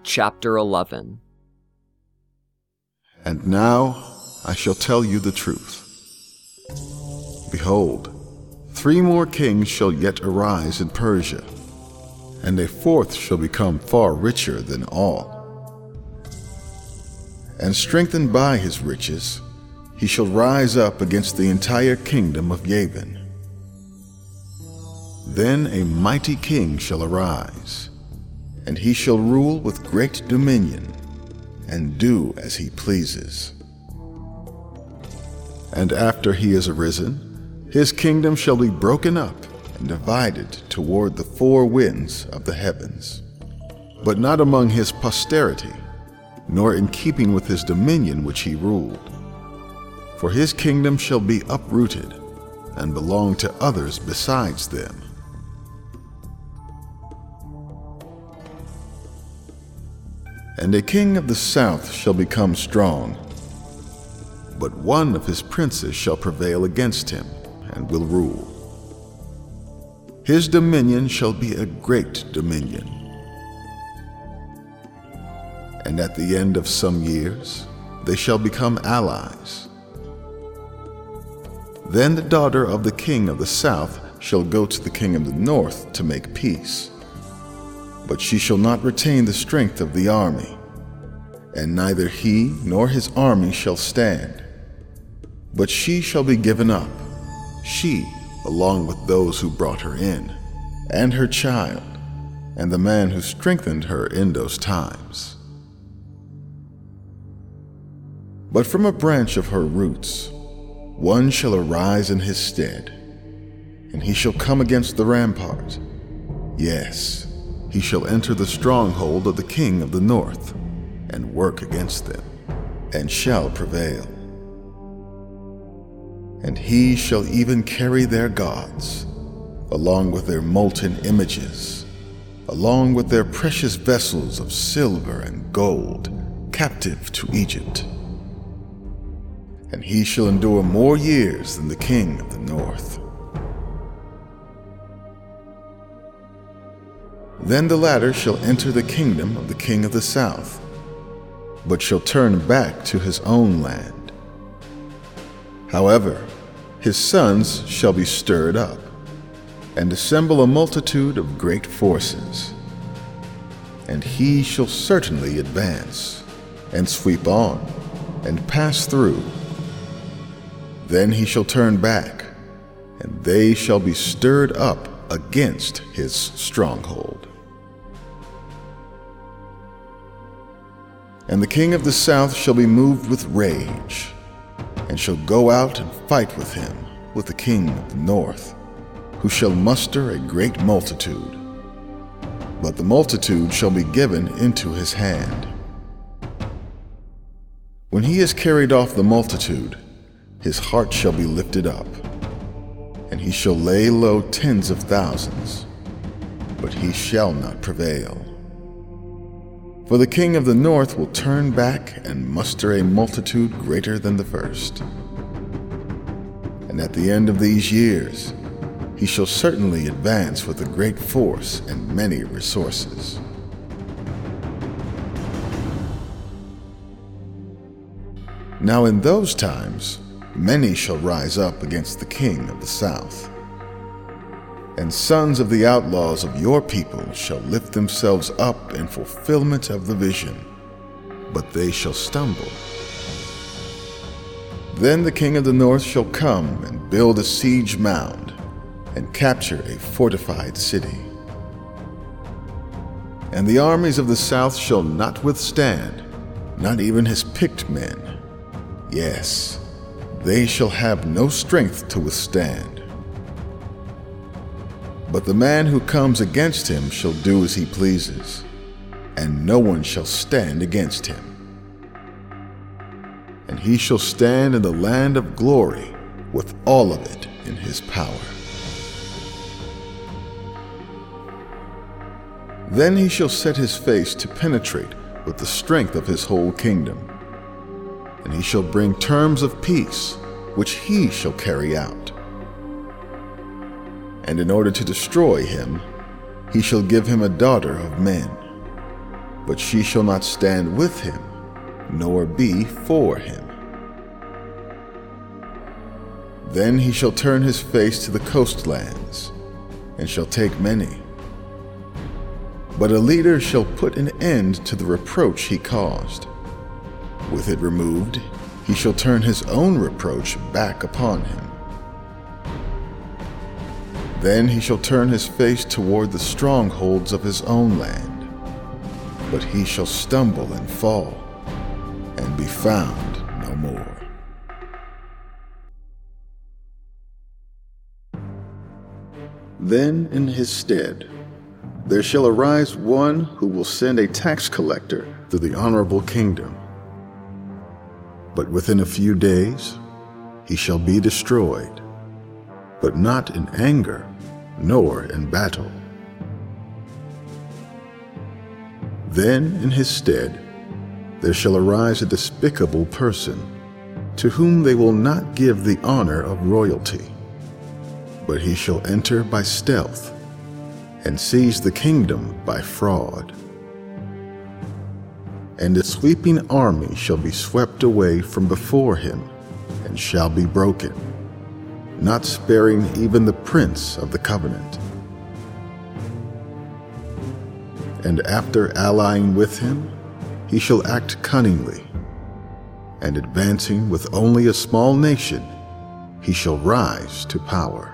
Chapter 11. And now I shall tell you the truth. Behold, 3 more kings shall yet arise in Persia, and a 4th shall become far richer than all. And strengthened by his riches, he shall rise up against the entire kingdom of Yavin. Then a mighty king shall arise, and he shall rule with great dominion, and do as he pleases. And after he is arisen, his kingdom shall be broken up and divided toward the 4 winds of the heavens, but not among his posterity, nor in keeping with his dominion which he ruled. For his kingdom shall be uprooted, and belong to others besides them. And a king of the south shall become strong, but one of his princes shall prevail against him, and will rule. His dominion shall be a great dominion. And at the end of some years, they shall become allies. Then the daughter of the king of the south shall go to the king of the north to make peace. But she shall not retain the strength of the army, and neither he nor his army shall stand. But she shall be given up, she along with those who brought her in, and her child, and the man who strengthened her in those times. But from a branch of her roots, one shall arise in his stead, and he shall come against the rampart. Yes, he shall enter the stronghold of the king of the north, and work against them, and shall prevail. And he shall even carry their gods, along with their molten images, along with their precious vessels of silver and gold, captive to Egypt. And he shall endure more years than the king of the north. Then the latter shall enter the kingdom of the king of the south, but shall turn back to his own land. However, his sons shall be stirred up, and assemble a multitude of great forces. And he shall certainly advance, and sweep on, and pass through. Then he shall turn back, and they shall be stirred up against his stronghold. And the king of the south shall be moved with rage, and shall go out and fight with him, with the king of the north, who shall muster a great multitude. But the multitude shall be given into his hand. When he has carried off the multitude, his heart shall be lifted up, and he shall lay low tens of thousands, but he shall not prevail. For the king of the north will turn back and muster a multitude greater than the first. And at the end of these years, he shall certainly advance with a great force and many resources. Now in those times, many shall rise up against the king of the south. And sons of the outlaws of your people shall lift themselves up in fulfillment of the vision, but they shall stumble. Then the king of the north shall come and build a siege mound, and capture a fortified city. And the armies of the south shall not withstand, not even his picked men. Yes, they shall have no strength to withstand. But the man who comes against him shall do as he pleases, and no one shall stand against him. And he shall stand in the land of glory with all of it in his power. Then he shall set his face to penetrate with the strength of his whole kingdom, and he shall bring terms of peace, which he shall carry out. And in order to destroy him, he shall give him a daughter of men. but she shall not stand with him, nor be for him. Then he shall turn his face to the coastlands, and shall take many. But a leader shall put an end to the reproach he caused. With it removed, he shall turn his own reproach back upon him. Then he shall turn his face toward the strongholds of his own land, but he shall stumble and fall, and be found no more. Then in his stead there shall arise one who will send a tax collector to the honorable kingdom. But within a few days he shall be destroyed, but not in anger, nor in battle. Then in his stead there shall arise a despicable person, to whom they will not give the honor of royalty, but he shall enter by stealth, and seize the kingdom by fraud. And a sweeping army shall be swept away from before him, and shall be broken, not sparing even the prince of the covenant. And after allying with him, he shall act cunningly, and advancing with only a small nation, he shall rise to power.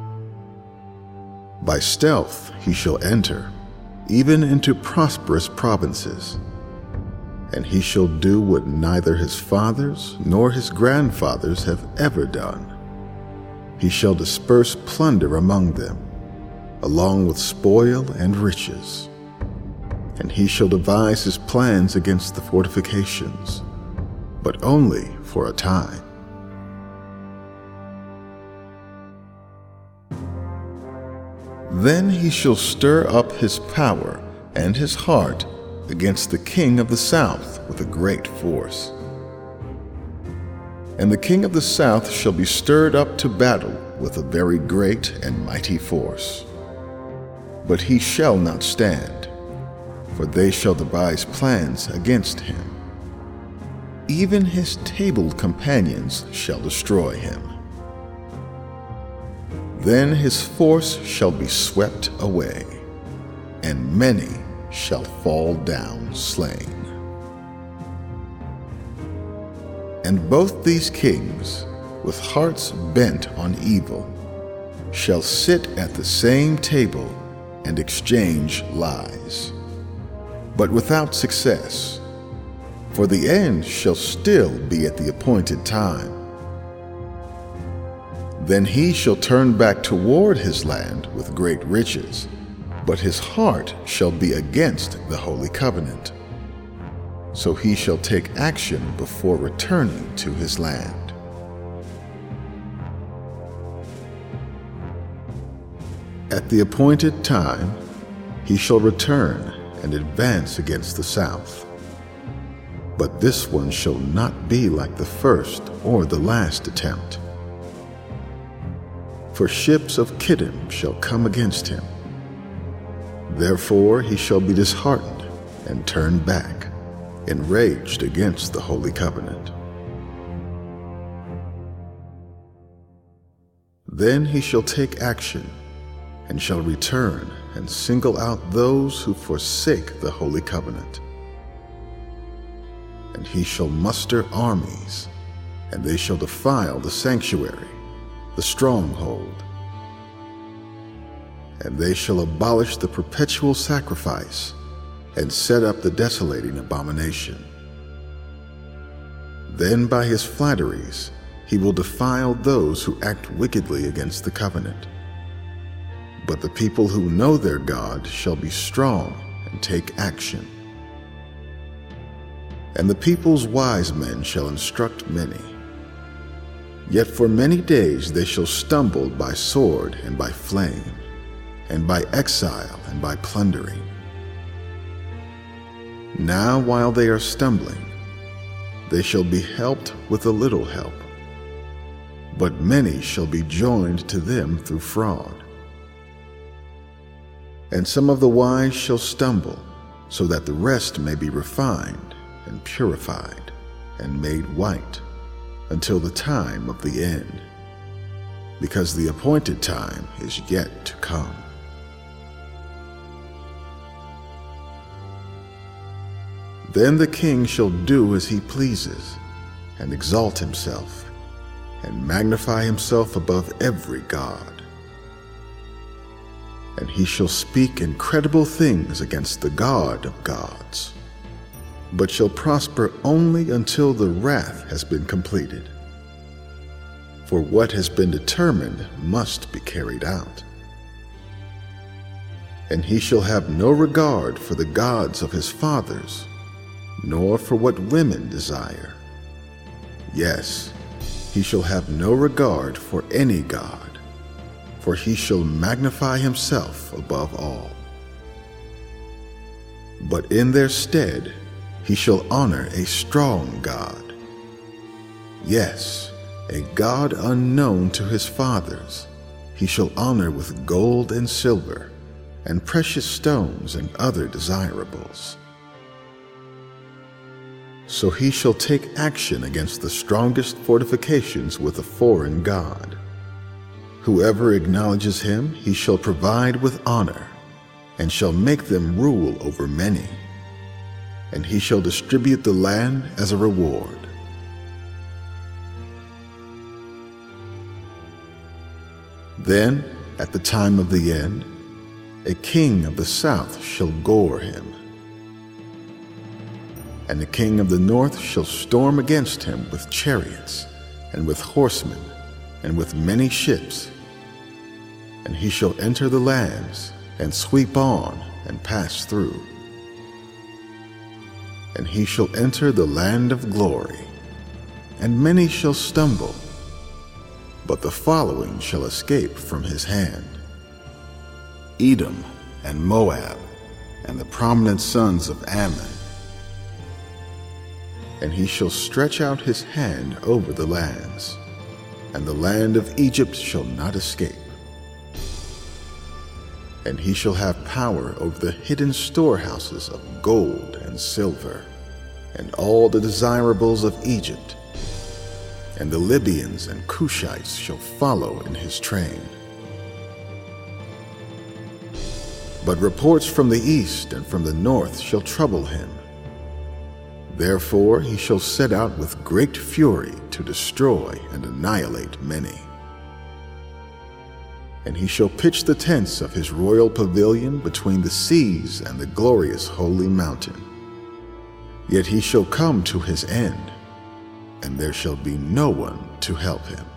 By stealth he shall enter, even into prosperous provinces, and he shall do what neither his fathers nor his grandfathers have ever done. He shall disperse plunder among them, along with spoil and riches. And he shall devise his plans against the fortifications, but only for a time. Then he shall stir up his power and his heart against the king of the south with a great force. And the king of the south shall be stirred up to battle with a very great and mighty force. But he shall not stand, for they shall devise plans against him. Even his table companions shall destroy him. Then his force shall be swept away, and many shall fall down slain. And both these kings, with hearts bent on evil, shall sit at the same table and exchange lies, but without success, for the end shall still be at the appointed time. Then he shall turn back toward his land with great riches, but his heart shall be against the holy covenant. So he shall take action before returning to his land. At the appointed time, he shall return and advance against the south. But this one shall not be like the first or the last attempt. For ships of Kittim shall come against him. Therefore he shall be disheartened and turn back, enraged against the holy covenant. Then he shall take action, and shall return and single out those who forsake the holy covenant. And he shall muster armies, and they shall defile the sanctuary, the stronghold. And they shall abolish the perpetual sacrifice, and set up the desolating abomination. Then by his flatteries he will defile those who act wickedly against the covenant. But the people who know their God shall be strong and take action. And the people's wise men shall instruct many. Yet for many days they shall stumble by sword and by flame, and by exile and by plundering. Now while they are stumbling, they shall be helped with a little help, but many shall be joined to them through fraud. And some of the wise shall stumble, so that the rest may be refined and purified and made white until the time of the end, because the appointed time is yet to come. Then the king shall do as he pleases, and exalt himself, and magnify himself above every god. And he shall speak incredible things against the God of gods, but shall prosper only until the wrath has been completed. For what has been determined must be carried out. And he shall have no regard for the gods of his fathers, nor for what women desire. Yes, he shall have no regard for any god, for he shall magnify himself above all. But in their stead he shall honor a strong god. Yes, a god unknown to his fathers he shall honor with gold and silver, and precious stones and other desirables. So he shall take action against the strongest fortifications with a foreign god. Whoever acknowledges him he shall provide with honor, and shall make them rule over many. And he shall distribute the land as a reward. Then, at the time of the end, a king of the south shall gore him. And the king of the north shall storm against him with chariots, and with horsemen, and with many ships. And he shall enter the lands, and sweep on, and pass through. And he shall enter the land of glory, and many shall stumble, but the following shall escape from his hand: Edom and Moab, and the prominent sons of Ammon. And he shall stretch out his hand over the lands, and the land of Egypt shall not escape. And he shall have power over the hidden storehouses of gold and silver, and all the desirables of Egypt. And the Libyans and Cushites shall follow in his train. But reports from the east and from the north shall trouble him. Therefore he shall set out with great fury to destroy and annihilate many. And he shall pitch the tents of his royal pavilion between the seas and the glorious holy mountain. Yet he shall come to his end, and there shall be no one to help him.